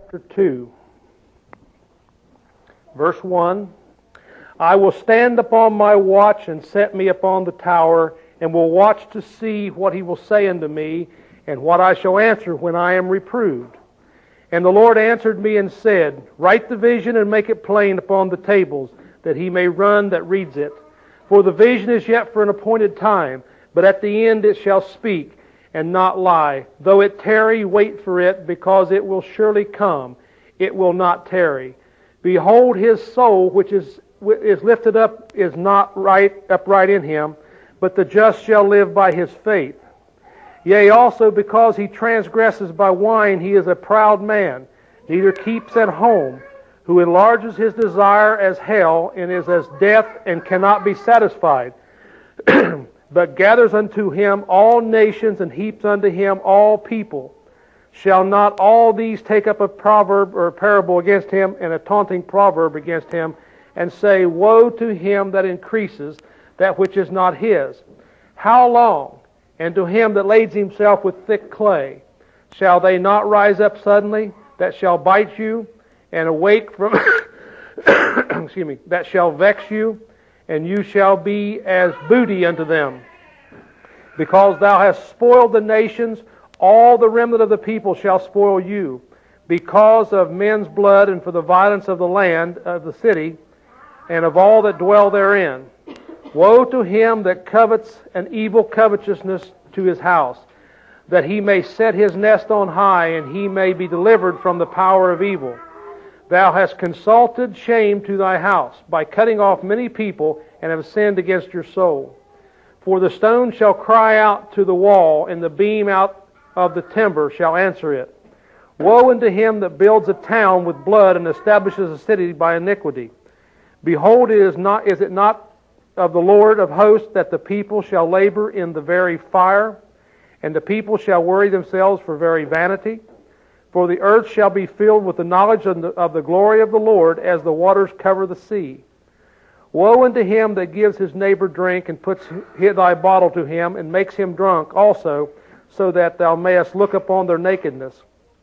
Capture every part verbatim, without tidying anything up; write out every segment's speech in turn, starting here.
chapter two, verse one. I will stand upon my watch and set me upon the tower, and will watch to see what he will say unto me, and what I shall answer when I am reproved. And the Lord answered me and said, Write the vision and make it plain upon the tables, that he may run that reads it. For the vision is yet for an appointed time, but at the end it shall speak, and not lie. Though it tarry, wait for it, because it will surely come. It will not tarry. Behold, his soul, which is is lifted up, is not right upright in him, but the just shall live by his faith. Yea, also because he transgresses by wine, he is a proud man, neither keeps at home, who enlarges his desire as hell, and is as death, and cannot be satisfied. But gathers unto him all nations, and heaps unto him all people. Shall not all these take up a proverb or a parable against him, and a taunting proverb against him, and say, Woe to him that increases that which is not his? How long? And to him that lades himself with thick clay, shall they not rise up suddenly, that shall bite you, and awake from, excuse me, that shall vex you, and you shall be as booty unto them. Because thou hast spoiled the nations, all the remnant of the people shall spoil you, because of men's blood, and for the violence of the land of the city, and of all that dwell therein. Woe to him that covets an evil covetousness to his house, that he may set his nest on high, and he may be delivered from the power of evil. Thou hast consulted shame to thy house, by cutting off many people, and have sinned against your soul. For the stone shall cry out to the wall, and the beam out of the timber shall answer it. Woe unto him that builds a town with blood, and establishes a city by iniquity. Behold, it is not is it not of the Lord of hosts that the people shall labor in the very fire, and the people shall worry themselves for very vanity? For the earth shall be filled with the knowledge of the, of the glory of the Lord, as the waters cover the sea. Woe unto him that gives his neighbor drink, and puts thy bottle to him, and makes him drunk also, so that thou mayest look upon their nakedness.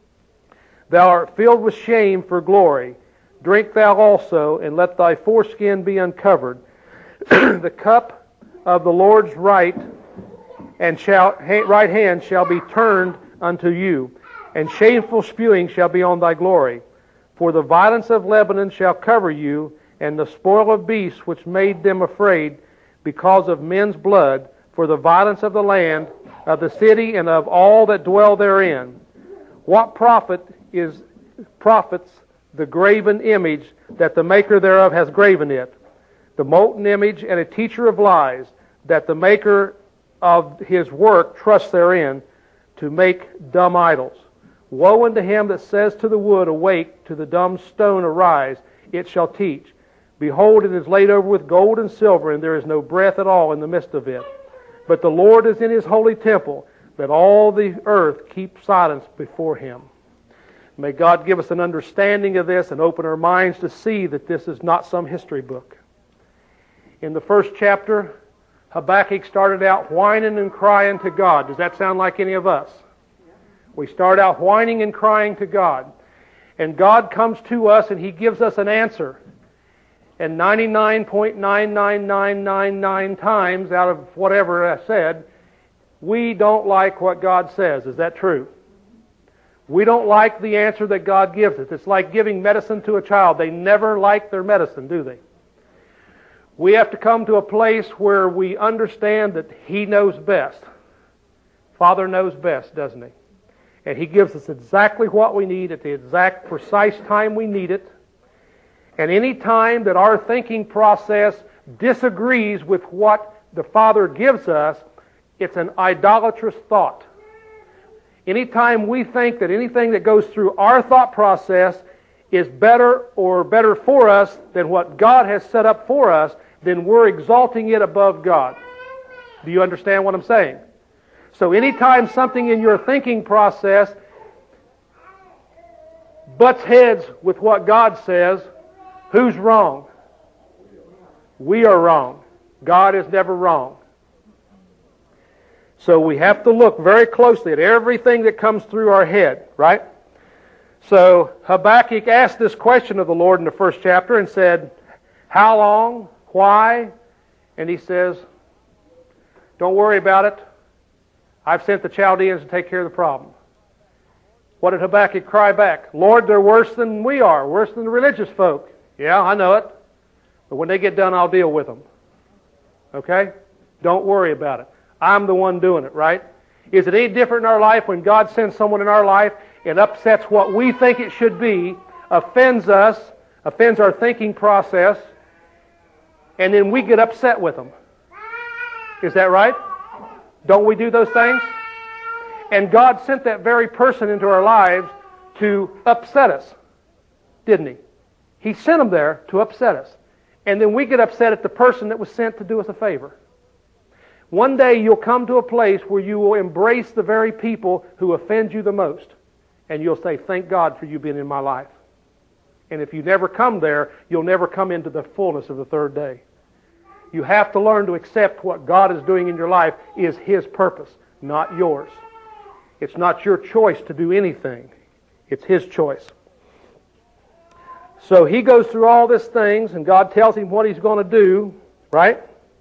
Thou art filled with shame for glory. Drink thou also, and let thy foreskin be uncovered. The cup of the Lord's right and shall, right hand shall be turned unto you, and shameful spewing shall be on thy glory. For the violence of Lebanon shall cover you, and the spoil of beasts which made them afraid, because of men's blood, for the violence of the land, of the city, and of all that dwell therein. What profit is profits the graven image, that the maker thereof has graven it? The molten image and a teacher of lies, that the maker of his work trusts therein, to make dumb idols. Woe unto him that says to the wood, Awake, to the dumb stone, Arise, it shall teach. Behold, it is laid over with gold and silver, and there is no breath at all in the midst of it. But the Lord is in his holy temple, that all the earth keep silence before him. May God give us an understanding of this and open our minds to see that this is not some history book. In the first chapter, Habakkuk started out whining and crying to God. Does that sound like any of us? We start out whining and crying to God. And God comes to us and He gives us an answer. And ninety-nine point nine nine nine nine nine times out of whatever I said, we don't like what God says. Is that true? We don't like the answer that God gives us. It's like giving medicine to a child. They never like their medicine, do they? We have to come to a place where we understand that He knows best. Father knows best, doesn't He? And He gives us exactly what we need at the exact precise time we need it. And any time that our thinking process disagrees with what the Father gives us, it's an idolatrous thought. Anytime we think that anything that goes through our thought process is better or better for us than what God has set up for us, then we're exalting it above God. Do you understand what I'm saying? So anytime something in your thinking process butts heads with what God says, who's wrong? We are wrong. God is never wrong. So we have to look very closely at everything that comes through our head, right? So Habakkuk asked this question of the Lord in the first chapter and said, how long? Why? And he says, don't worry about it. I've sent the Chaldeans to take care of the problem. What did Habakkuk cry back? Lord, they're worse than we are, worse than the religious folk. Yeah, I know it. But when they get done, I'll deal with them. Okay? Don't worry about it. I'm the one doing it, right? Is it any different in our life when God sends someone in our life and upsets what we think it should be, offends us, offends our thinking process, and then we get upset with them? Is that right? Don't we do those things? And God sent that very person into our lives to upset us, didn't He? He sent them there to upset us. And then we get upset at the person that was sent to do us a favor. One day you'll come to a place where you will embrace the very people who offend you the most. And you'll say, thank God for you being in my life. And if you never come there, you'll never come into the fullness of the third day. You have to learn to accept what God is doing in your life is His purpose, not yours. It's not your choice to do anything. It's His choice. So he goes through all these things, and God tells him what he's going to do, right?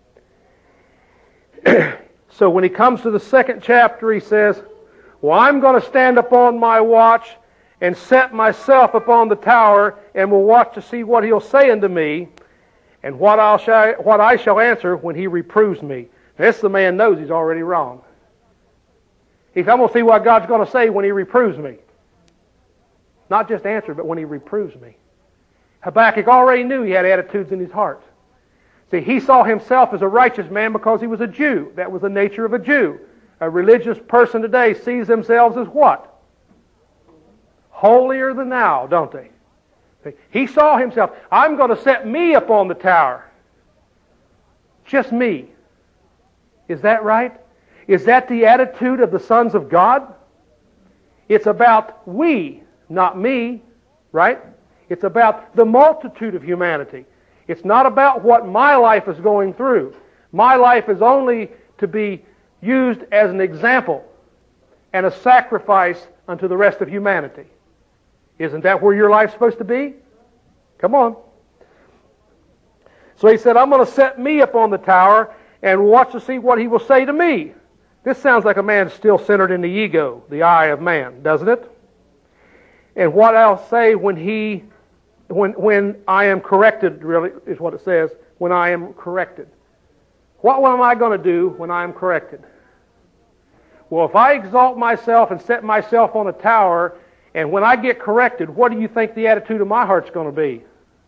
So when he comes to the second chapter, he says, well, I'm going to stand upon my watch and set myself upon the tower, and will watch to see what he'll say unto me, and what, I'll sh- what I shall answer when he reproves me. This the man knows he's already wrong. He's, I'm going to see what God's going to say when He reproves me. Not just answer, but when He reproves me. Habakkuk already knew he had attitudes in his heart. See, he saw himself as a righteous man because he was a Jew. That was the nature of a Jew. A religious person today sees themselves as what? Holier than thou, don't they? See, he saw himself, I'm going to set me upon the tower. Just me. Is that right? Is that the attitude of the sons of God? It's about we, not me, right? It's about the multitude of humanity. It's not about what my life is going through. My life is only to be used as an example and a sacrifice unto the rest of humanity. Isn't that where your life's supposed to be? Come on. So he said, I'm going to set me upon the tower and watch to see what he will say to me. This sounds like a man still centered in the ego, the eye of man, doesn't it? And what I'll say when he, when when I am corrected, really, is what it says, when I am corrected. What am I going to do when I am corrected? Well, if I exalt myself and set myself on a tower, and when I get corrected, what do you think the attitude of my heart's going to be?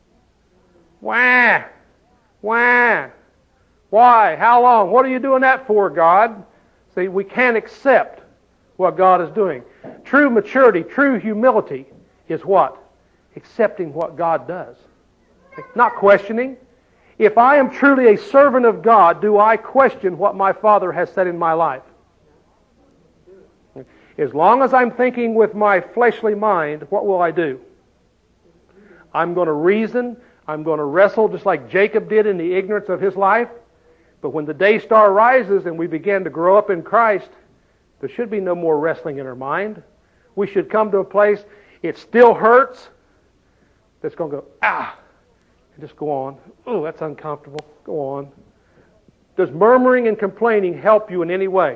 Wah! Wah! Why? How long? What are you doing that for, God? See, we can't accept what God is doing. True maturity, true humility is what? Accepting what God does. Not questioning. If I am truly a servant of God, do I question what my Father has said in my life? As long as I'm thinking with my fleshly mind, what will I do? I'm going to reason. I'm going to wrestle just like Jacob did in the ignorance of his life. But when the day star rises and we begin to grow up in Christ, there should be no more wrestling in our mind. We should come to a place, it still hurts, that's going to go, ah, and just go on. Oh, that's uncomfortable. Go on. Does murmuring and complaining help you in any way?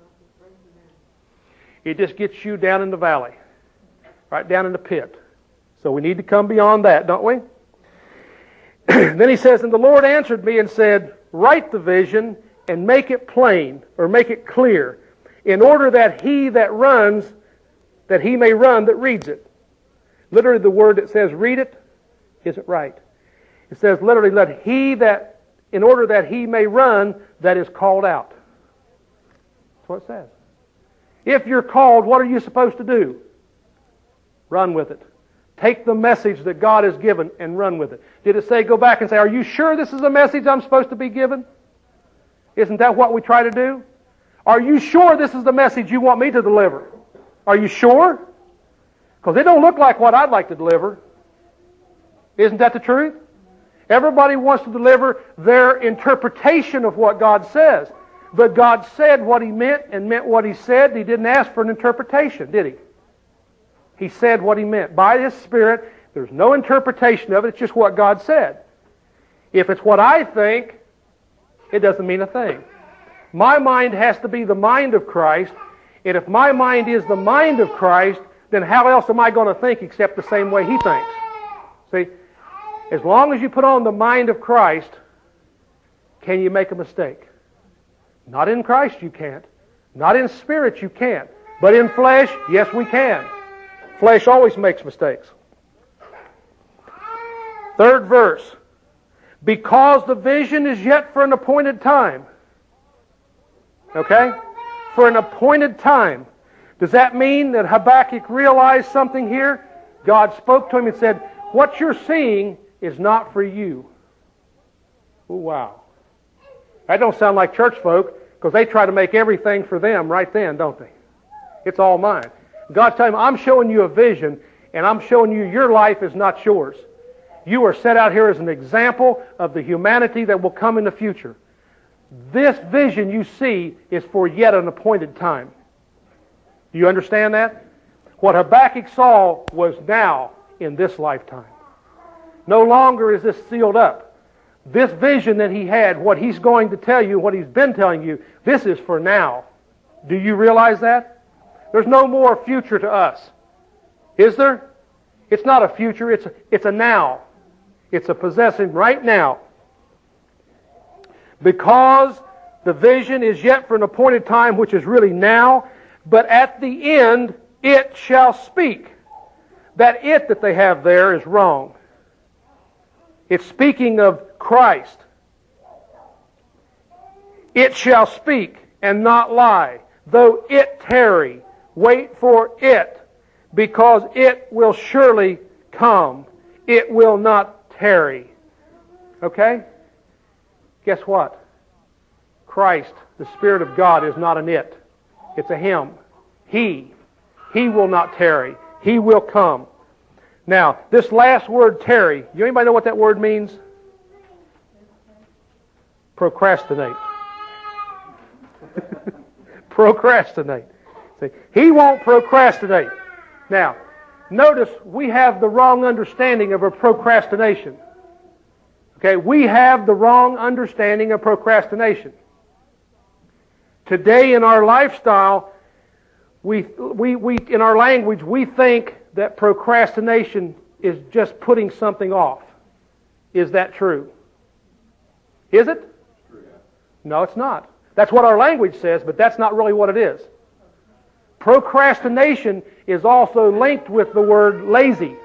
It just gets you down in the valley, right down in the pit. So we need to come beyond that, don't we? Then he says, and the Lord answered me and said, write the vision and make it plain, or make it clear, in order that he that runs, that he may run that reads it. Literally the word that says read it isn't right. It says literally, let he that, in order that he may run that is called out. That's what it says. If you're called, what are you supposed to do? Run with it. Take the message that God has given and run with it. Did it say, go back and say, are you sure this is a message I'm supposed to be given? Isn't that what we try to do? Are you sure this is the message you want me to deliver? Are you sure? Because it don't look like what I'd like to deliver. Isn't that the truth? Everybody wants to deliver their interpretation of what God says. But God said what He meant and meant what He said. He didn't ask for an interpretation, did He? He said what He meant. By His Spirit, there's no interpretation of it. It's just what God said. If it's what I think, it doesn't mean a thing. My mind has to be the mind of Christ, and if my mind is the mind of Christ, then how else am I going to think except the same way He thinks? See, as long as you put on the mind of Christ, can you make a mistake? Not in Christ you can't. Not in spirit you can't. But in flesh, yes we can. Flesh always makes mistakes. Third verse. Because the vision is yet for an appointed time. Okay? For an appointed time. Does that mean that Habakkuk realized something here? God spoke to him and said, what you're seeing is not for you. Ooh, wow. That don't sound like church folk, because they try to make everything for them right then, don't they? It's all mine. God's telling him, I'm showing you a vision, and I'm showing you your life is not yours. You are set out here as an example of the humanity that will come in the future. This vision you see is for yet an appointed time. Do you understand that? What Habakkuk saw was now in this lifetime. No longer is this sealed up. This vision that he had, what he's going to tell you, what he's been telling you, this is for now. Do you realize that? There's no more future to us. Is there? It's not a future, it's a, it's a now. It's a possessing right now. Because the vision is yet for an appointed time, which is really now, but at the end it shall speak. That it that they have there is wrong. It's speaking of Christ. It shall speak and not lie. Though it tarry, wait for it, because it will surely come. It will not tarry. Okay? Guess what? Christ, the Spirit of God, is not an it. It's a Him. He. He will not tarry. He will come. Now, this last word, tarry, you anybody know what that word means? Procrastinate. Procrastinate. See, He won't procrastinate. Now, notice we have the wrong understanding of a procrastination. Okay, we have the wrong understanding of procrastination. Today in our lifestyle, we, we, we, in our language, we think that procrastination is just putting something off. Is that true? Is it? No, it's not. That's what our language says, but that's not really what it is. Procrastination is also linked with the word lazy.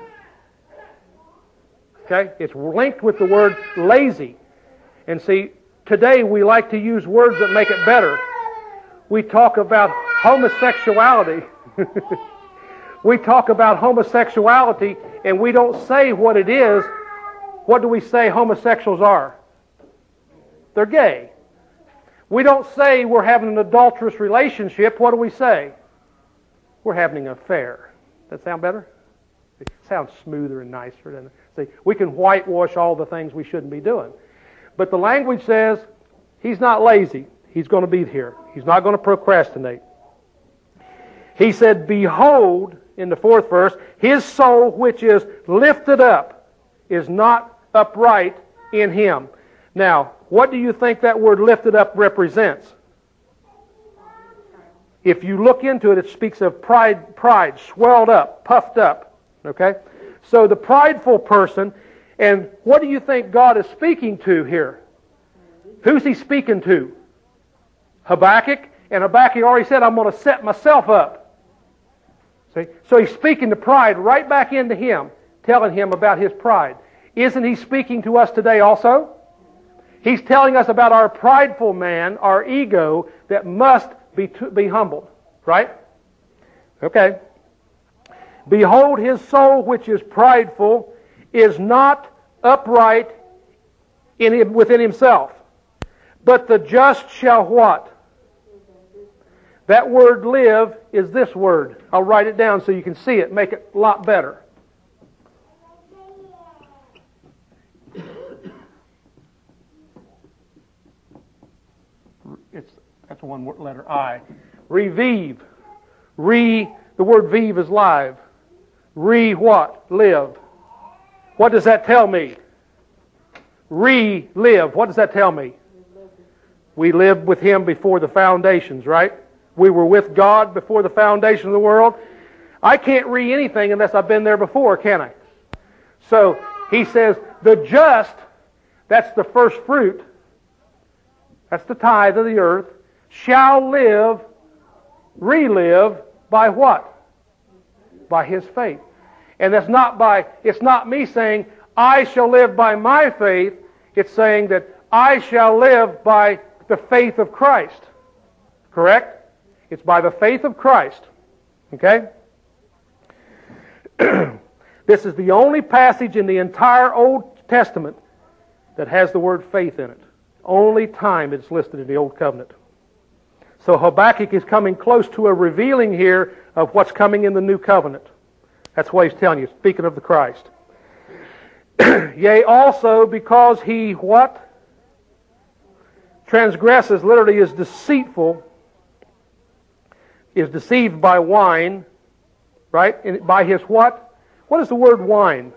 Okay? It's linked with the word lazy. And see, today we like to use words that make it better. We talk about homosexuality. We talk about homosexuality and we don't say what it is. What do we say homosexuals are? They're gay. We don't say we're having an adulterous relationship. What do we say? We're having an affair. Does that sound better? It sounds smoother and nicer. Doesn't it? See, we can whitewash all the things we shouldn't be doing. But the language says he's not lazy. He's going to be here. He's not going to procrastinate. He said, behold, in the fourth verse, his soul which is lifted up is not upright in him. Now, what do you think that word lifted up represents? If you look into it, it speaks of pride, pride, swelled up, puffed up. Okay? So the prideful person, and what do you think God is speaking to here? Who's He speaking to? Habakkuk, and Habakkuk already said, I'm going to set myself up. See? So he's speaking to pride right back into him, telling him about his pride. Isn't he speaking to us today also? He's telling us about our prideful man, our ego, that must be, be humbled. Right? Okay. Behold, his soul which is prideful is not upright in him, within himself. But the just shall what? That word live is this word. I'll write it down so you can see it, make it a lot better. It's, that's one letter I. Revive. Re, the word vive is live. Re what? Live. What does that tell me? Re-live. What does that tell me? We lived with Him before the foundations, right? We were with God before the foundation of the world. I can't re anything unless I've been there before, can I? So, He says, the just, that's the first fruit, that's the tithe of the earth, shall live, relive, by what? By his faith. And that's not by, it's not me saying, I shall live by my faith. It's saying that I shall live by the faith of Christ. Correct? It's by the faith of Christ. Okay? This is the only passage in the entire Old Testament that has the word faith in it. Only time it's listed in the Old Covenant. So Habakkuk is coming close to a revealing here of what's coming in the New Covenant. That's what he's telling you, speaking of the Christ. Yea, also because he what? Transgresses, literally is deceitful, is deceived by wine, right? And by his what? What is the word wine?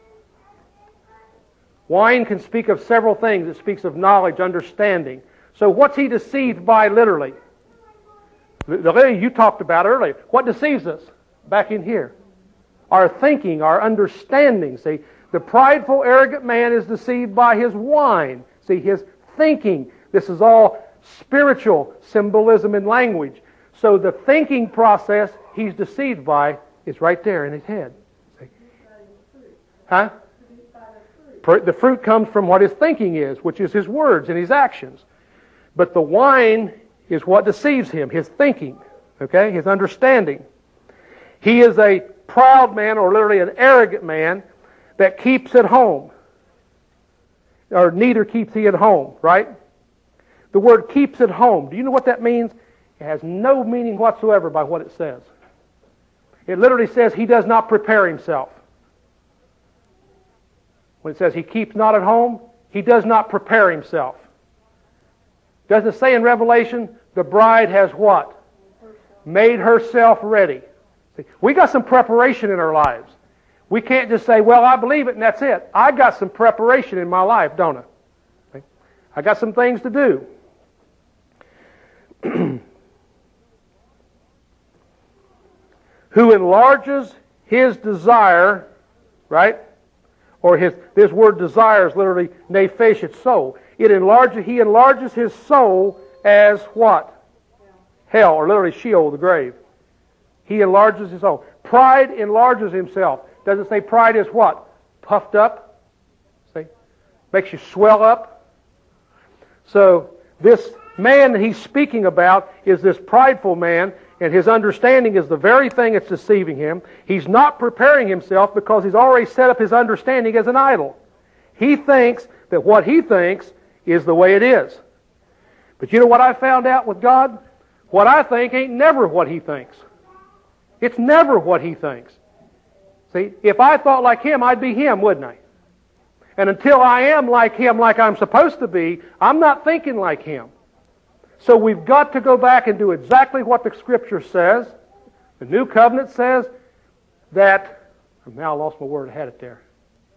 Wine can speak of several things. It speaks of knowledge, understanding. So what's he deceived by literally? The lady you talked about earlier. What deceives us? Back in here. Our thinking, our understanding. See, the prideful, arrogant man is deceived by his wine. See, his thinking. This is all spiritual symbolism and language. So the thinking process he's deceived by is right there in his head. See? Huh? The fruit comes from what his thinking is, which is his words and his actions. But the wine is what deceives him, his thinking, okay, his understanding. He is a proud man, or literally an arrogant man, that keeps at home. Or neither keeps he at home, right? The word keeps at home. Do you know what that means? It has no meaning whatsoever by what it says. It literally says he does not prepare himself. When it says he keeps not at home, he does not prepare himself. Doesn't it say in Revelation, the bride has what? Made herself ready. See, we got some preparation in our lives. We can't just say, well, I believe it and that's it. I got some preparation in my life, don't I? See? I got some things to do. Who enlarges his desire, right? Or his, this word desire is literally nephesh, it's soul. It enlarges, he enlarges his soul as what? Hell, or literally Sheol, the grave. He enlarges his soul. Pride enlarges himself. Does it say pride is what? Puffed up? See? Makes you swell up. So this man that he's speaking about is this prideful man, and his understanding is the very thing that's deceiving him. He's not preparing himself because he's already set up his understanding as an idol. He thinks that what he thinks is the way it is. But you know what I found out with God? What I think ain't never what He thinks. It's never what He thinks. See, if I thought like Him, I'd be Him, wouldn't I? And until I am like Him, like I'm supposed to be, I'm not thinking like Him. So we've got to go back and do exactly what the Scripture says. The New Covenant says that... Now I lost my word. I had it there.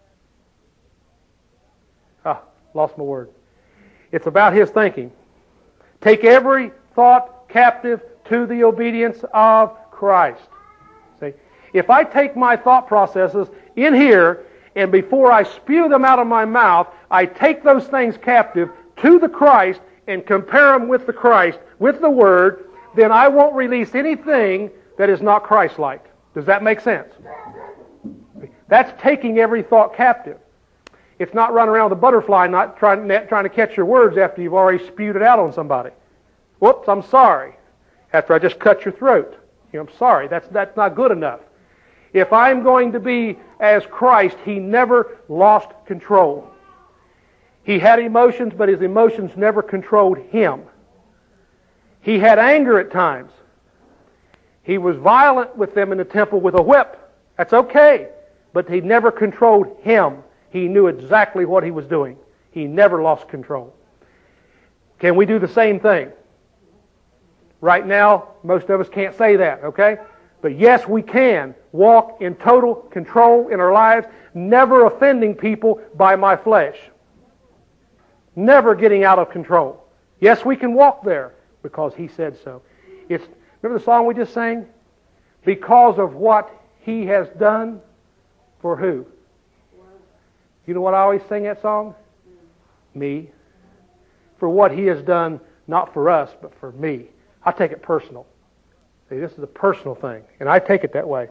Ah, lost my word. It's about his thinking. Take every thought captive to the obedience of Christ. See? If I take my thought processes in here, and before I spew them out of my mouth, I take those things captive to the Christ and compare them with the Christ, with the Word, then I won't release anything that is not Christ-like. Does that make sense? That's taking every thought captive. It's not running around with a butterfly, not trying, trying to catch your words after you've already spewed it out on somebody. Whoops, I'm sorry. After I just cut your throat. You know, I'm sorry. That's, that's not good enough. If I'm going to be as Christ, He never lost control. He had emotions, but His emotions never controlled Him. He had anger at times. He was violent with them in the temple with a whip. That's okay. But He never controlled Him. He knew exactly what He was doing. He never lost control. Can we do the same thing? Right now, most of us can't say that, okay? But yes, we can walk in total control in our lives, never offending people by my flesh. Never getting out of control. Yes, we can walk there because He said so. It's, remember the song we just sang? Because of what He has done for who? You know what I always sing that song? Me. For what He has done, not for us, but for me. I take it personal. See, this is a personal thing, and I take it that way.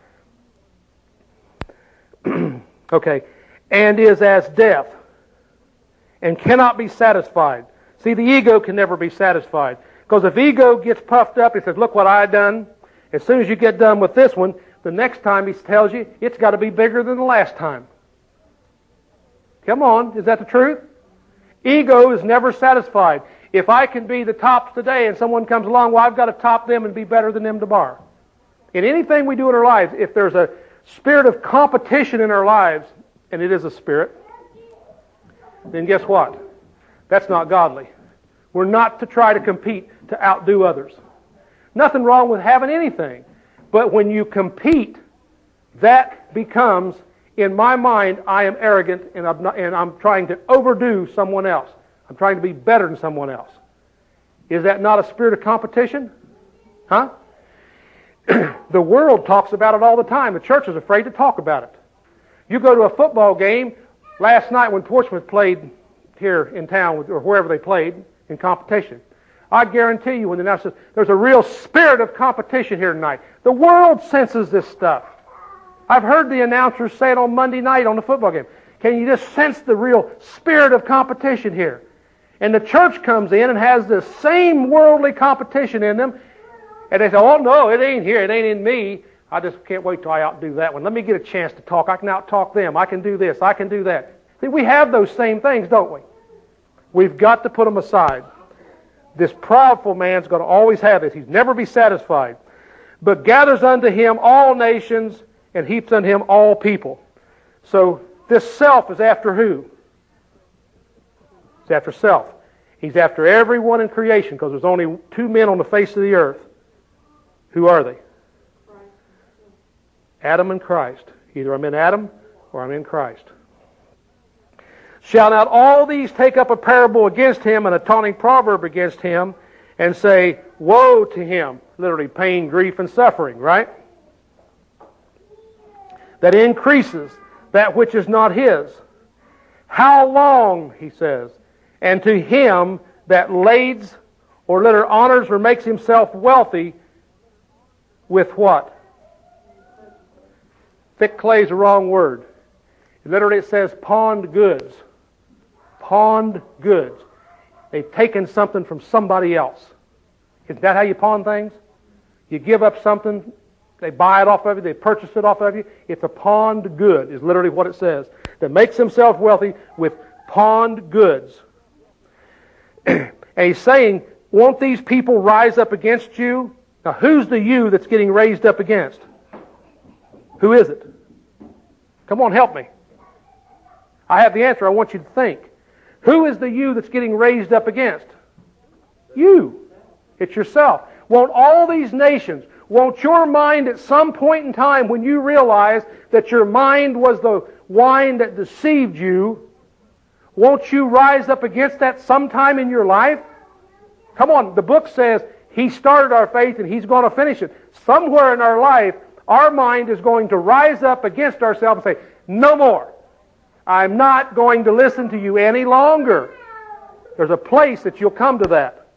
Okay. And is as death, and cannot be satisfied. See, the ego can never be satisfied. Because if ego gets puffed up, it says, look what I done. As soon as you get done with this one, the next time he tells you, it's got to be bigger than the last time. Come on, is that the truth? Ego is never satisfied. If I can be the top today and someone comes along, well, I've got to top them and be better than them tomorrow. In anything we do in our lives, if there's a spirit of competition in our lives, and it is a spirit, then guess what? That's not godly. We're not to try to compete to outdo others. Nothing wrong with having anything. But when you compete, that becomes, in my mind, I am arrogant and I'm, not, and I'm trying to overdo someone else. I'm trying to be better than someone else. Is that not a spirit of competition? Huh? The world talks about it all the time. The church is afraid to talk about it. You go to a football game. Last night when Portsmouth played here in town, or wherever they played, in competition, I guarantee you when the announcer says, there's a real spirit of competition here tonight. The world senses this stuff. I've heard the announcers say it on Monday night on the football game. Can you just sense the real spirit of competition here? And the church comes in and has the same worldly competition in them. And they say, oh no, it ain't here. It ain't in me. I just can't wait till I outdo that one. Let me get a chance to talk. I can out-talk them. I can do this. I can do that. See, we have those same things, don't we? We've got to put them aside. This proudful man's going to always have this. He's never be satisfied. But gathers unto him all nations and heaps unto him all people. So this self is after who? It's after self. He's after everyone in creation because there's only two men on the face of the earth. Who are they? Adam and Christ. Either I'm in Adam or I'm in Christ. Shall not all these take up a parable against him and a taunting proverb against him and say, woe to him, literally pain, grief, and suffering, right? That increases that which is not his. How long, he says, and to him that lades or literally honors or makes himself wealthy with what? Thick clay is the wrong word. Literally it says pawned goods. Pawned goods. They've taken something from somebody else. Isn't that how you pawn things? You give up something, they buy it off of you, they purchase it off of you. It's a pawned good, is literally what it says. That makes himself wealthy with pawned goods. And he's saying, won't these people rise up against you? Now who's the you that's getting raised up against? Who is it? Come on, help me. I have the answer. I want you to think. Who is the you that's getting raised up against? You. It's yourself. Won't all these nations, won't your mind at some point in time when you realize that your mind was the wine that deceived you, won't you rise up against that sometime in your life? Come on, the book says He started our faith and He's going to finish it. Somewhere in our life, our mind is going to rise up against ourselves and say, no more. I'm not going to listen to you any longer. There's a place that you'll come to that.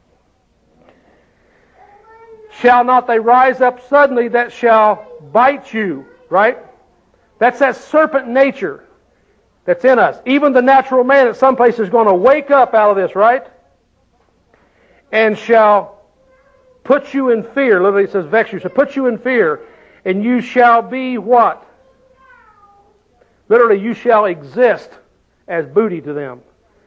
Shall not they rise up suddenly that shall bite you, right? That's that serpent nature that's in us. Even the natural man at some place is going to wake up out of this, right? And shall put you in fear. Literally it says vex you. So put you in fear. And you shall be what? Literally, you shall exist as booty to them.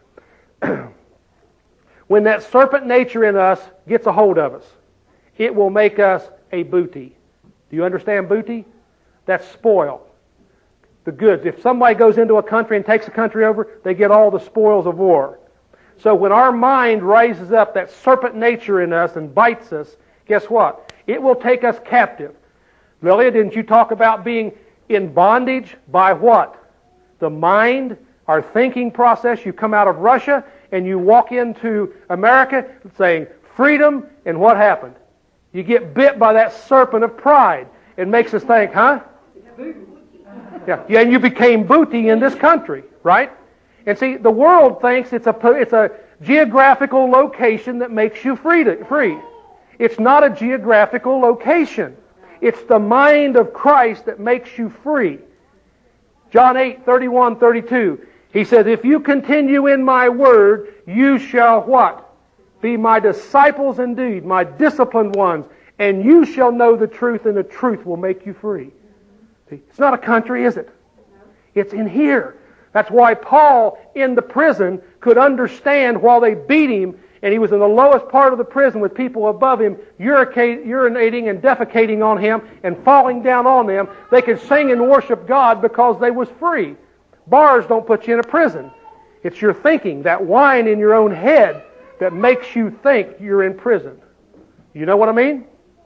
When that serpent nature in us gets a hold of us, it will make us a booty. Do you understand booty? That's spoil. The goods. If somebody goes into a country and takes a country over, they get all the spoils of war. So when our mind rises up, that serpent nature in us, and bites us, guess what? It will take us captive. Lilia, didn't you talk about being in bondage by what? The mind, our thinking process. You come out of Russia and you walk into America saying freedom, and what happened? You get bit by that serpent of pride. It makes us think, huh? Yeah, yeah, and you became booty in this country, right? And see, the world thinks it's a it's a geographical location that makes you free. To, free. It's not a geographical location. It's the mind of Christ that makes you free. John eight, thirty-one, thirty-two. He says, if you continue in my word, you shall what? Be my disciples indeed, my disciplined ones, and you shall know the truth, and the truth will make you free. See, it's not a country, is it? It's in here. That's why Paul, in the prison, could understand while they beat him, and he was in the lowest part of the prison with people above him urinating and defecating on him and falling down on them. They could sing and worship God because they was free. Bars don't put you in a prison. It's your thinking, that wine in your own head, that makes you think you're in prison. You know what I mean?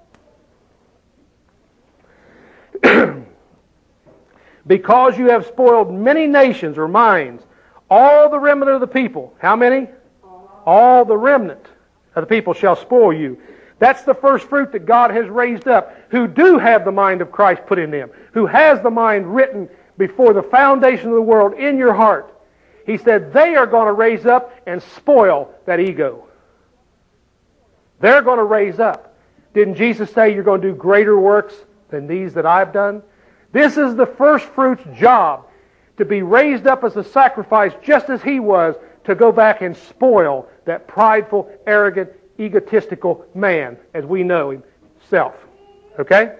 Because you have spoiled many nations or minds, all the remnant of the people. How many? All the remnant of the people shall spoil you. That's the first fruit that God has raised up, who do have the mind of Christ put in them, who has the mind written before the foundation of the world in your heart. He said they are going to raise up and spoil that ego. They're going to raise up. Didn't Jesus say you're going to do greater works than these that I've done? This is the first fruit's job, to be raised up as a sacrifice just as he was, to go back and spoil that prideful, arrogant, egotistical man as we know himself. Okay?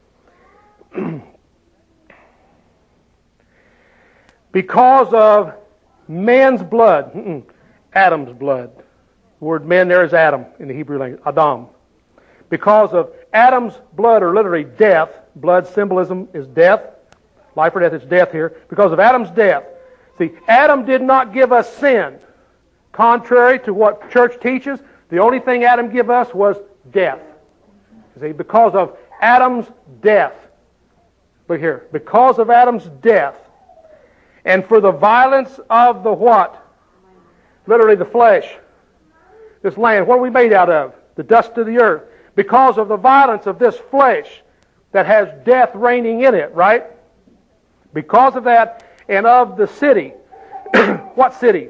Because of man's blood, mm-mm, Adam's blood. The word man there is Adam in the Hebrew language, Adam. Because of Adam's blood, or literally death, blood symbolism is death. Life or death is death here. Because of Adam's death. See, Adam did not give us sin. Contrary to what church teaches, the only thing Adam gave us was death. See, because of Adam's death. Look here. Because of Adam's death. And for the violence of the what? Literally the flesh. This land. What are we made out of? The dust of the earth. Because of the violence of this flesh that has death reigning in it, right? Because of that, and of the city. What city?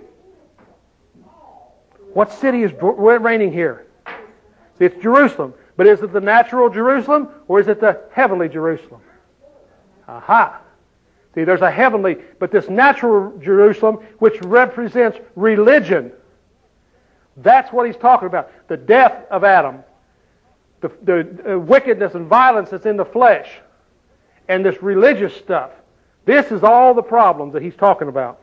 What city is reigning here? See, it's Jerusalem. But is it the natural Jerusalem, or is it the heavenly Jerusalem? Aha! See, there's a heavenly, but this natural Jerusalem, which represents religion. That's what he's talking about. The death of Adam. The, the uh, wickedness and violence that's in the flesh. And this religious stuff. This is all the problems that he's talking about.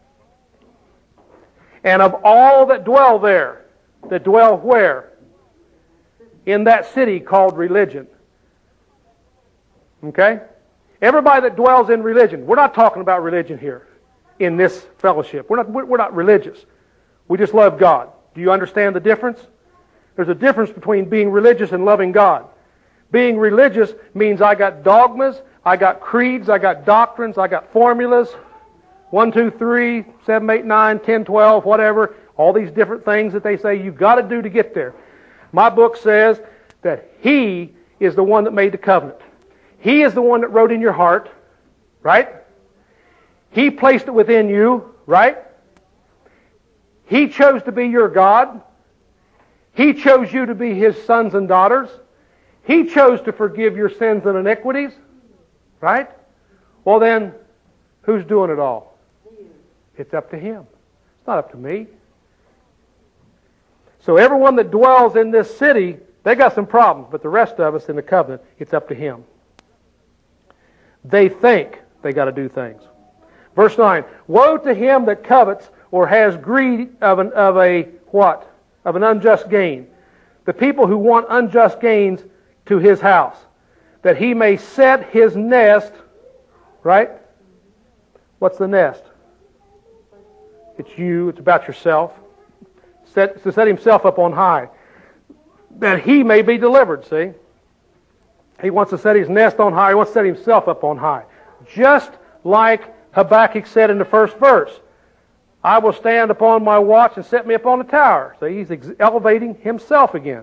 And of all that dwell there, that dwell where? In that city called religion. Okay? Everybody that dwells in religion. We're not talking about religion here in this fellowship. We're not, we're not religious. We just love God. Do you understand the difference? There's a difference between being religious and loving God. Being religious means I got dogmas, I got creeds, I got doctrines, I got formulas. One, two, three, seven, eight, nine, ten, twelve, whatever. All these different things that they say you've got to do to get there. My book says that He is the one that made the covenant. He is the one that wrote in your heart, right? He placed it within you, right? He chose to be your God. He chose you to be His sons and daughters. He chose to forgive your sins and iniquities, right? Well then, who's doing it all? It's up to Him. It's not up to me. So everyone that dwells in this city, they got some problems, but the rest of us in the covenant, it's up to Him. They think they got to do things. Verse nine, woe to him that covets or has greed of an of a what? Of an unjust gain. The people who want unjust gains to his house, that he may set his nest, right? What's the nest? It's you, it's about yourself. Set, to set himself up on high, that he may be delivered, see? He wants to set his nest on high. He wants to set himself up on high. Just like Habakkuk said in the first verse, I will stand upon my watch and set me upon the tower. So he's ex- elevating himself again.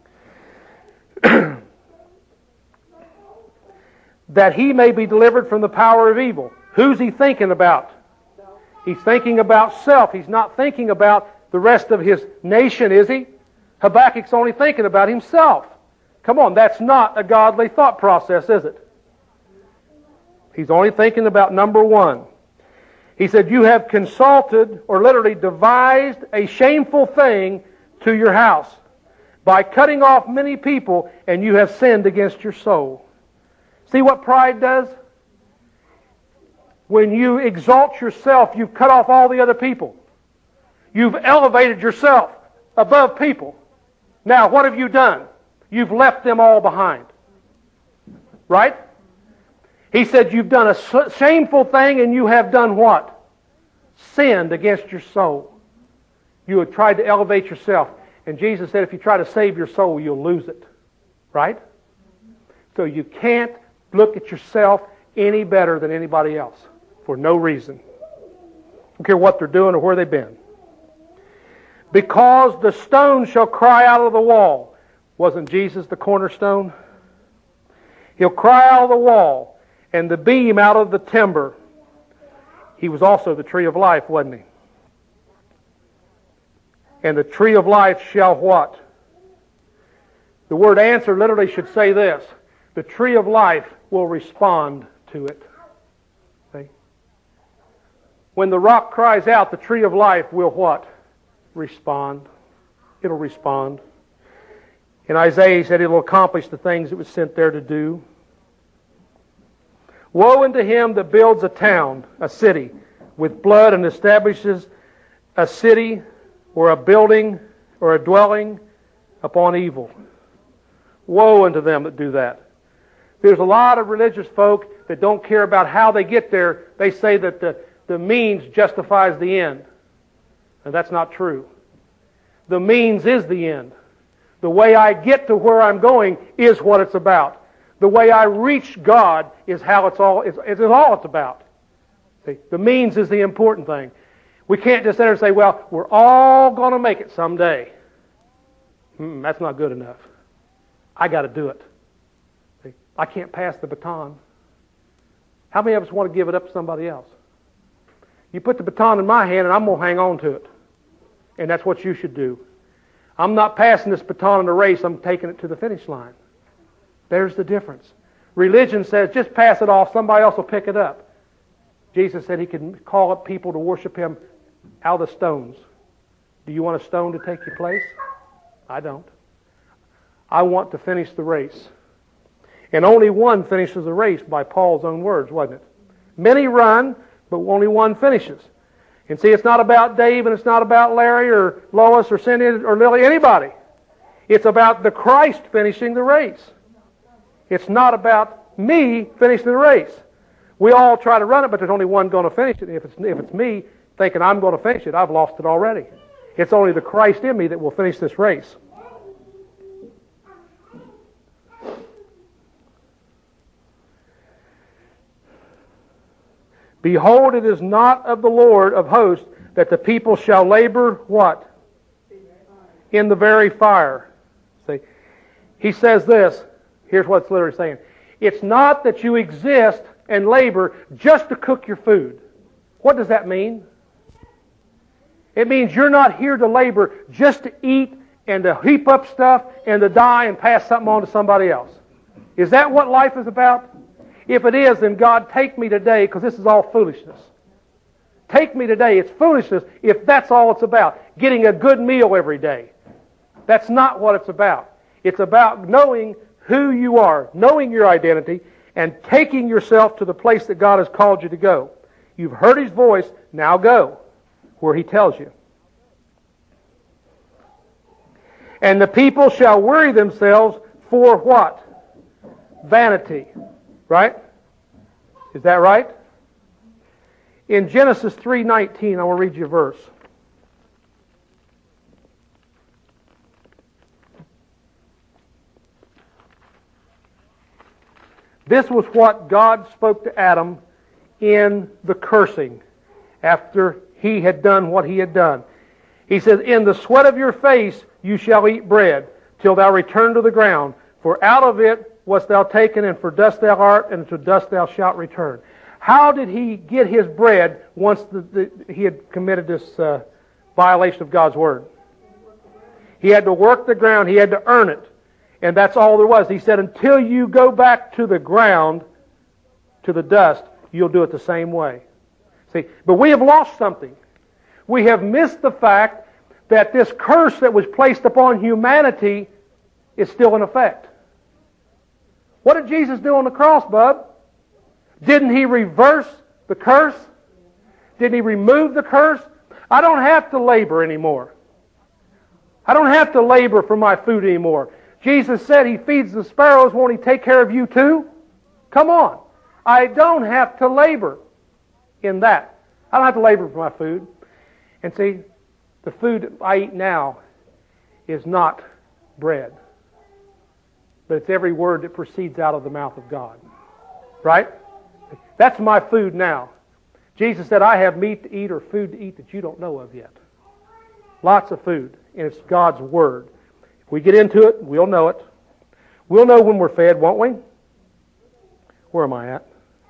That he may be delivered from the power of evil. Who's he thinking about? He's thinking about self. He's not thinking about the rest of his nation, is he? Habakkuk's only thinking about himself. Come on, that's not a godly thought process, is it? He's only thinking about number one. He said, you have consulted, or literally devised, a shameful thing to your house by cutting off many people, and you have sinned against your soul. See what pride does? When you exalt yourself, you've cut off all the other people. You've elevated yourself above people. Now, what have you done? You've left them all behind. Right? He said you've done a shameful thing, and you have done what? Sinned against your soul. You have tried to elevate yourself. And Jesus said if you try to save your soul, you'll lose it. Right? So you can't look at yourself any better than anybody else for no reason. I don't care what they're doing or where they've been. Because the stone shall cry out of the wall. Wasn't Jesus the cornerstone? He'll cry out of the wall, and the beam out of the timber. He was also the tree of life, wasn't he? And the tree of life shall what? The word answer literally should say this. The tree of life will respond to it. See? When the rock cries out, the tree of life will what? Respond. It'll respond. In Isaiah, he said it'll accomplish the things it was sent there to do. Woe unto him that builds a town, a city, with blood and establishes a city or a building or a dwelling upon evil. Woe unto them that do that. There's a lot of religious folk that don't care about how they get there. They say that the, the means justifies the end. And that's not true. The means is the end. The way I get to where I'm going is what it's about. The way I reach God is how it's all, it's, it's all it's about. See, the means is the important thing. We can't just sit there and say, well, we're all going to make it someday. Hmm, that's not good enough. I got to do it. See, I can't pass the baton. How many of us want to give it up to somebody else? You put the baton in my hand and I'm going to hang on to it. And that's what you should do. I'm not passing this baton in the race, I'm taking it to the finish line. There's the difference. Religion says, just pass it off, somebody else will pick it up. Jesus said he could call up people to worship him out of the stones. Do you want a stone to take your place? I don't. I want to finish the race. And only one finishes the race by Paul's own words, wasn't it? Many run, but only one finishes. And see, it's not about Dave and it's not about Larry or Lois or Cindy or Lily, anybody. It's about the Christ finishing the race. It's not about me finishing the race. We all try to run it, but there's only one going to finish it. If it's, if it's me thinking I'm going to finish it, I've lost it already. It's only the Christ in me that will finish this race. Behold, it is not of the Lord of hosts that the people shall labor, what? In the very fire. See, he says this. Here's what it's literally saying. It's not that you exist and labor just to cook your food. What does that mean? It means you're not here to labor just to eat and to heap up stuff and to die and pass something on to somebody else. Is that what life is about? If it is, then God, take me today, because this is all foolishness. Take me today. It's foolishness if that's all it's about. Getting a good meal every day. That's not what it's about. It's about knowing who you are, knowing your identity, and taking yourself to the place that God has called you to go. You've heard His voice, now go where He tells you. And the people shall weary themselves for what? Vanity. Right? Is that right? In Genesis three nineteen, I will read you a verse. This was what God spoke to Adam in the cursing after he had done what he had done. He says, in the sweat of your face you shall eat bread, till thou return to the ground. For out of it wast thou taken, and for dust thou art, and to dust thou shalt return. How did he get his bread once the, the, he had committed this uh, violation of God's Word? He had to work the ground. He had to earn it. And that's all there was. He said, until you go back to the ground, to the dust, you'll do it the same way. See, but we have lost something. We have missed the fact that this curse that was placed upon humanity is still in effect. What did Jesus do on the cross, bub? Didn't He reverse the curse? Didn't He remove the curse? I don't have to labor anymore. I don't have to labor for my food anymore. Jesus said He feeds the sparrows. Won't He take care of you too? Come on. I don't have to labor in that. I don't have to labor for my food. And see, the food I eat now is not bread, but it's every word that proceeds out of the mouth of God. Right? That's my food now. Jesus said, I have meat to eat or food to eat that you don't know of yet. Lots of food, and it's God's Word. If we get into it, we'll know it. We'll know when we're fed, won't we? Where am I at?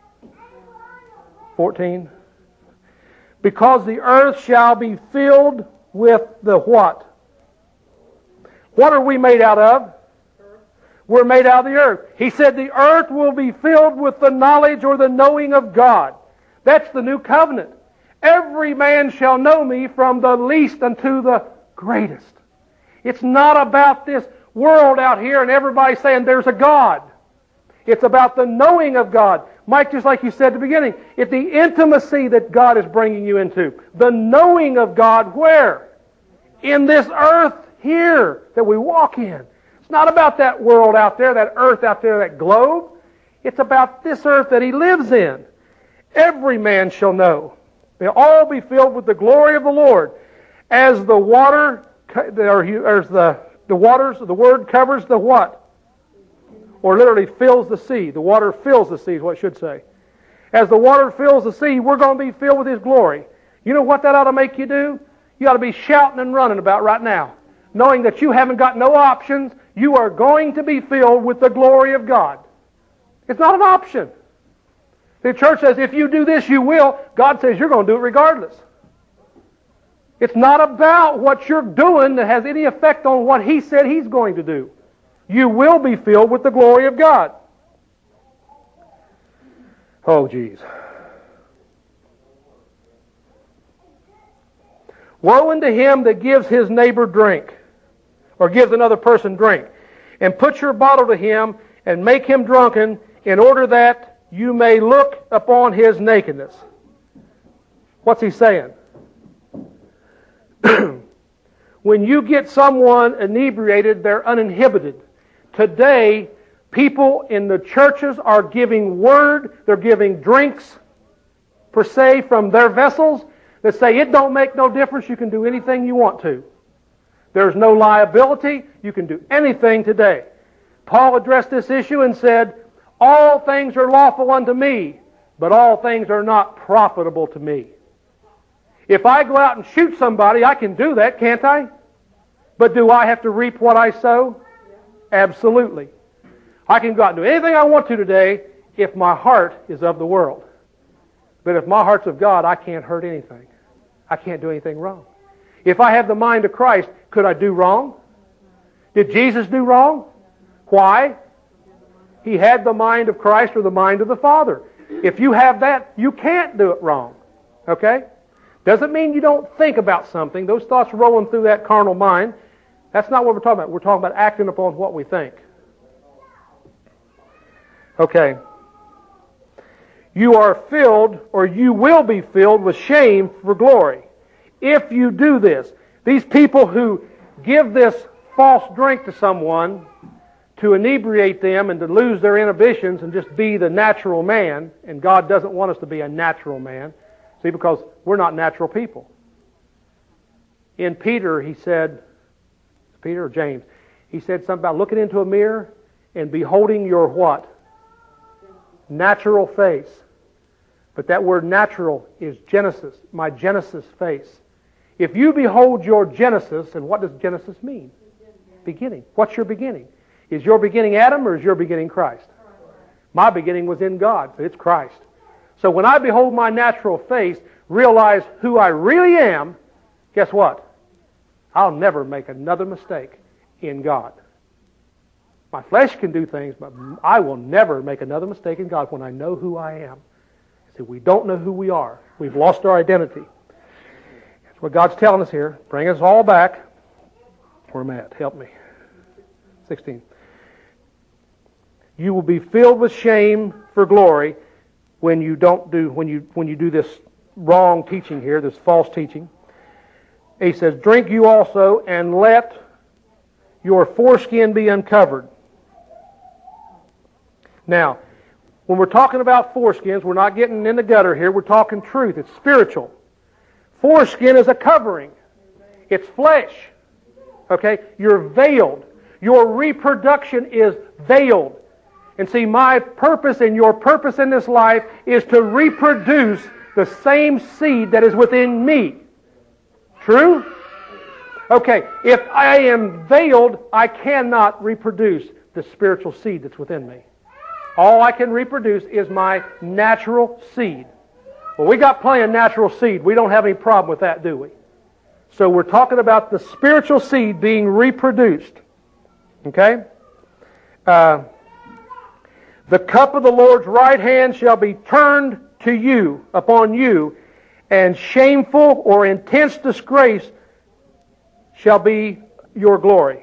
fourteen. Because the earth shall be filled with the what? What are we made out of? We're made out of the earth. He said the earth will be filled with the knowledge or the knowing of God. That's the new covenant. Every man shall know me from the least unto the greatest. It's not about this world out here and everybody saying there's a God. It's about the knowing of God. Mike, just like you said at the beginning, it's the intimacy that God is bringing you into. The knowing of God where? In this earth here that we walk in. It's not about that world out there, that earth out there, that globe. It's about this earth that He lives in. Every man shall know. They'll all be filled with the glory of the Lord. As the water, or as the, the waters, the Word covers the what? Or literally fills the sea. The water fills the sea is what it should say. As the water fills the sea, we're going to be filled with His glory. You know what that ought to make you do? You ought to be shouting and running about right now, knowing that you haven't got no options. You are going to be filled with the glory of God. It's not an option. The church says, if you do this, you will. God says you're going to do it regardless. It's not about what you're doing that has any effect on what He said He's going to do. You will be filled with the glory of God. Oh, geez. Woe unto him that gives his neighbor drink, or gives another person drink, and put your bottle to him, and make him drunken, in order that you may look upon his nakedness. What's he saying? When you get someone inebriated, they're uninhibited. Today, people in the churches are giving word, they're giving drinks, per se, from their vessels, that say it don't make no difference, you can do anything you want to. There's no liability, you can do anything today. Paul addressed this issue and said, all things are lawful unto me, but all things are not profitable to me. If I go out and shoot somebody, I can do that, can't I? But do I have to reap what I sow? Absolutely. I can go out and do anything I want to today if my heart is of the world. But if my heart's of God, I can't hurt anything. I can't do anything wrong. If I have the mind of Christ, could I do wrong? Did Jesus do wrong? Why? He had the mind of Christ or the mind of the Father. If you have that, you can't do it wrong. Okay? Doesn't mean you don't think about something. Those thoughts rolling through that carnal mind, that's not what we're talking about. We're talking about acting upon what we think. Okay. You are filled, or you will be filled with shame for glory. If you do this, these people who give this false drink to someone to inebriate them and to lose their inhibitions and just be the natural man, and God doesn't want us to be a natural man, see, because we're not natural people. In Peter, he said, Peter or James, he said something about looking into a mirror and beholding your what? natural face. But that word natural is Genesis, my Genesis face. If you behold your Genesis, and what does Genesis mean? Beginning. What's your beginning? Is your beginning Adam or is your beginning Christ? My beginning was in God, so it's Christ. So when I behold my natural face, realize who I really am, guess what? I'll never make another mistake in God. My flesh can do things, but I will never make another mistake in God when I know who I am. See, we don't know who we are. We've lost our identity. That's what God's telling us here. Bring us all back. Where am I at? Help me. sixteen. You will be filled with shame for glory when you don't do when you when you do this wrong teaching here, this false teaching. He says, drink you also, and let your foreskin be uncovered. Now, when we're talking about foreskins, we're not getting in the gutter here. We're talking truth. It's spiritual. Foreskin is a covering. It's flesh. Okay? You're veiled. Your reproduction is veiled. And see, my purpose and your purpose in this life is to reproduce the same seed that is within me. True? Okay, if I am veiled, I cannot reproduce the spiritual seed that's within me. All I can reproduce is my natural seed. Well, we got plenty of natural seed. We don't have any problem with that, do we? So we're talking about the spiritual seed being reproduced. Okay? Uh, the cup of the Lord's right hand shall be turned to you, upon you, and shameful or intense disgrace shall be your glory.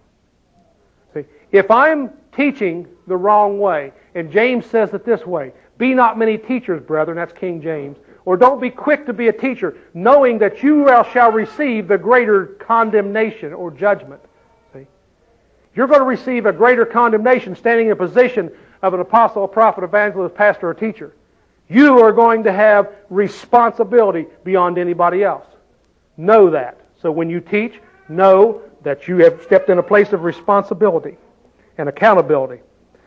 See, if I'm teaching the wrong way, and James says it this way, be not many teachers, brethren, that's King James, or don't be quick to be a teacher, knowing that you shall receive the greater condemnation or judgment. See, you're going to receive a greater condemnation standing in a position of an apostle, a prophet, evangelist, pastor, or teacher. You are going to have responsibility beyond anybody else. Know that. So when you teach, know that you have stepped in a place of responsibility and accountability.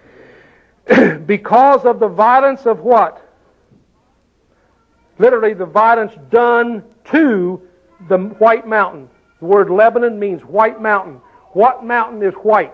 Because of the violence of what? Literally the violence done to the white mountain. The word Lebanon means white mountain. What mountain is white?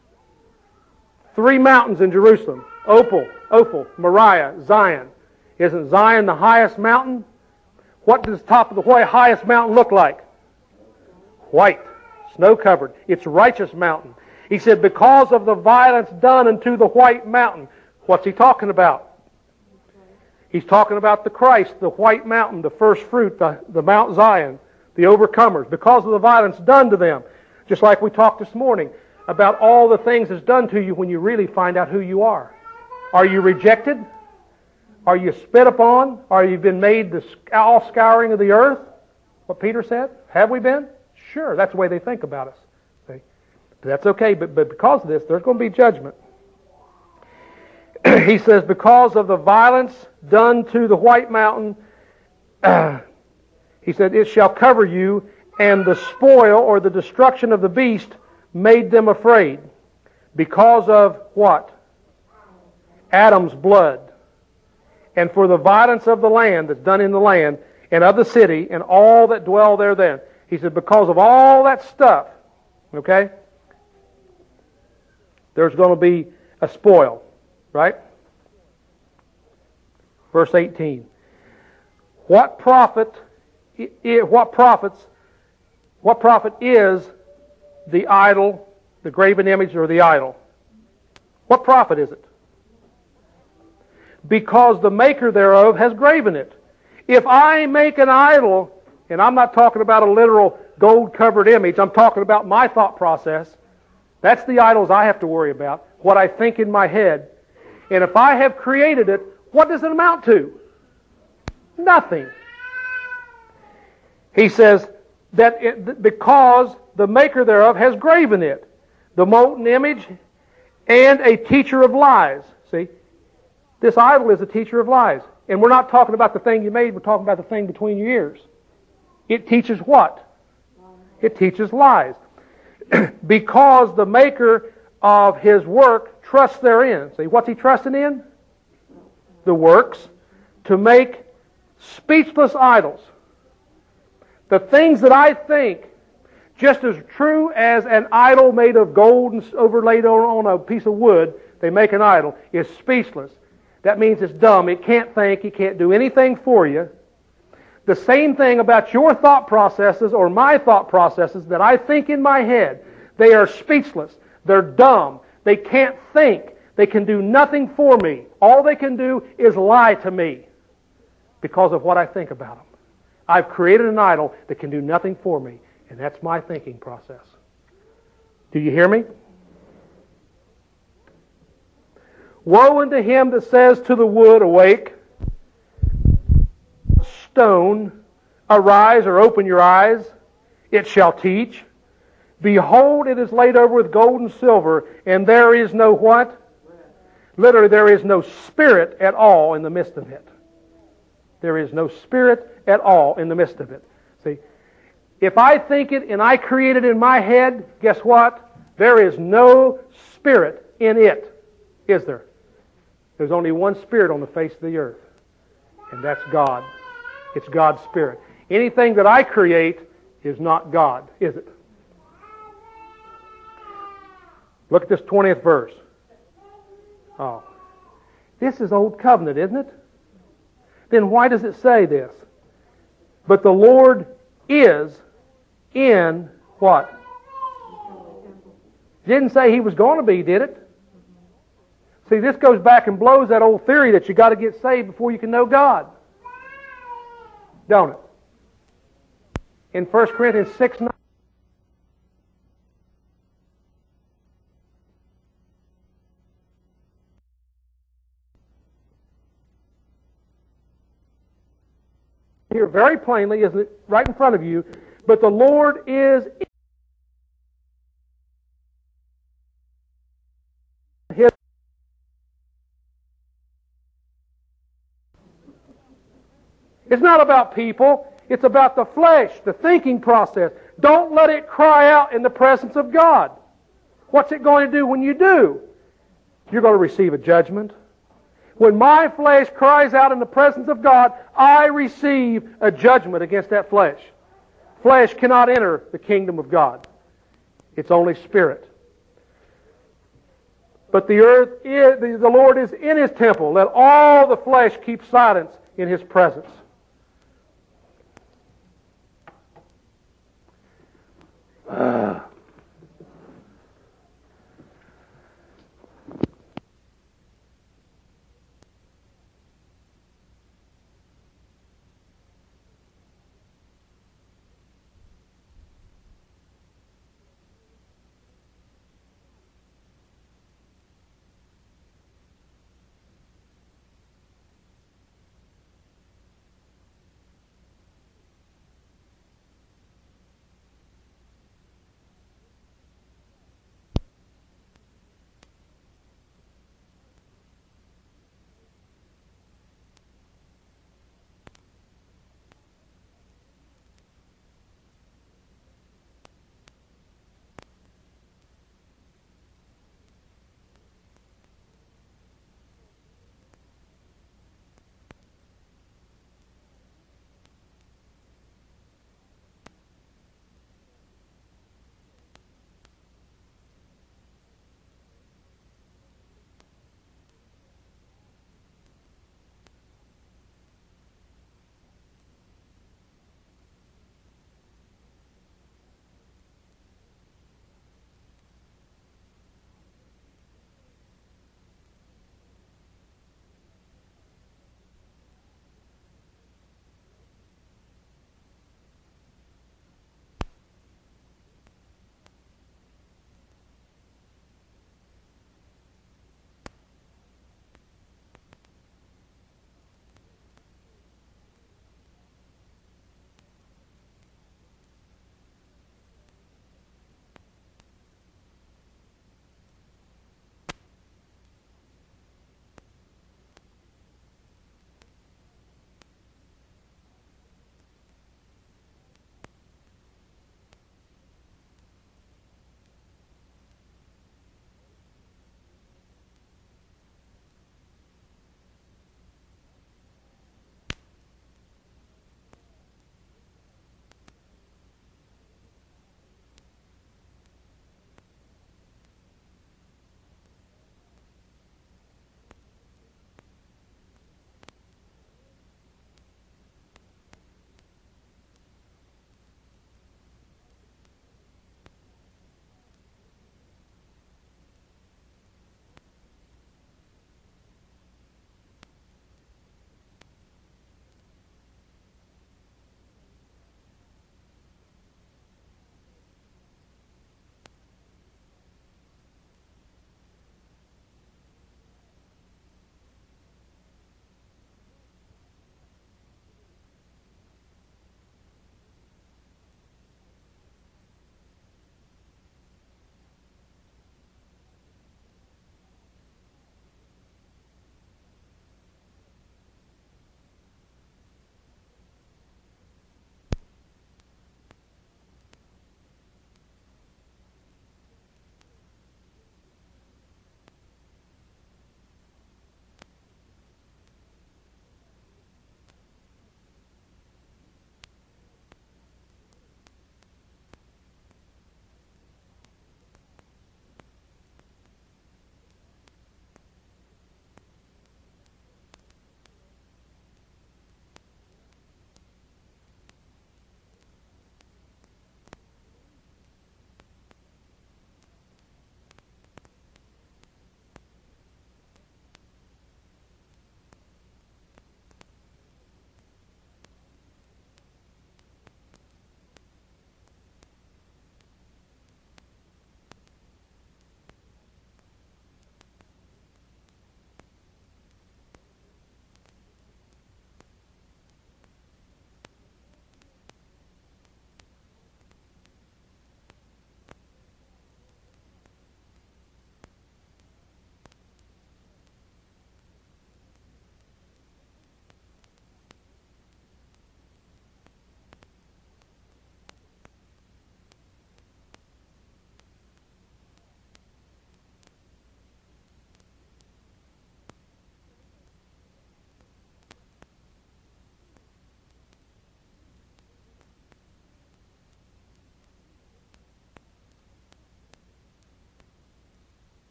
Three mountains in Jerusalem. Opal, Ophel, Moriah, Zion. Isn't Zion the highest mountain? What does the top of the highest mountain look like? White, snow-covered. It's a righteous mountain. He said, because of the violence done unto the white mountain. What's he talking about? He's talking about the Christ, the white mountain, the first fruit, the, the Mount Zion, the overcomers. Because of the violence done to them. Just like we talked this morning about all the things that's done to you when you really find out who you are. Are you rejected? Are you spit upon? Are you been made the all scouring of the earth? What Peter said? Have we been? Sure, that's the way they think about us. See? But that's okay, but, but because of this, there's going to be judgment. He says, because of the violence done to the white mountain, uh, he said, it shall cover you, and the spoil or the destruction of the beast made them afraid. Because of what? Adam's blood. And for the violence of the land that's done in the land, and of the city, and all that dwell there then. He said, because of all that stuff, okay, there's going to be a spoil, right? Verse eighteen. What profit, what profits, what profit is the idol, the graven image, or the idol? What profit is it? Because the maker thereof has graven it. If I make an idol, and I'm not talking about a literal gold-covered image, I'm talking about my thought process. That's the idols I have to worry about, what I think in my head. And if I have created it, what does it amount to? Nothing. He says that it, because the maker thereof has graven it, the molten image, and a teacher of lies. See? This idol is a teacher of lies. And we're not talking about the thing you made, we're talking about the thing between your ears. It teaches what? It teaches lies. Because the maker of his work trusts therein. See, what's he trusting in? the works to make speechless idols. The things that I think, just as true as an idol made of gold and overlaid on a piece of wood, they make an idol, is speechless. That means it's dumb. It can't think. It can't do anything for you. The same thing about your thought processes or my thought processes that I think in my head. They are speechless. They're dumb. They can't think. They can do nothing for me. All they can do is lie to me because of what I think about them. I've created an idol that can do nothing for me, and that's my thinking process. Do you hear me? Woe unto him that says to the wood, awake, stone, arise or open your eyes, it shall teach. Behold, it is laid over with gold and silver, and there is no what? Literally, there is no spirit at all in the midst of it. There is no spirit at all in the midst of it. See, if I think it and I create it in my head, guess what? There is no spirit in it, is there? There's only one spirit on the face of the earth, and that's God. It's God's Spirit. Anything that I create is not God, is it? Look at this twentieth verse. Oh, this is Old Covenant, isn't it? Then why does it say this? But the Lord is in what? It didn't say He was going to be, did it? See, this goes back and blows that old theory that you got to get saved before you can know God. Don't it? In First Corinthians six nine. Here very plainly, isn't it? Right in front of you. But the Lord is in His. It's not about people. It's about the flesh, the thinking process. Don't let it cry out in the presence of God. What's it going to do when you do? You're going to receive a judgment. When my flesh cries out in the presence of God, I receive a judgment against that flesh. Flesh cannot enter the kingdom of God. It's only spirit. But the earth is, the Lord is in His temple. Let all the flesh keep silence in His presence. Uh,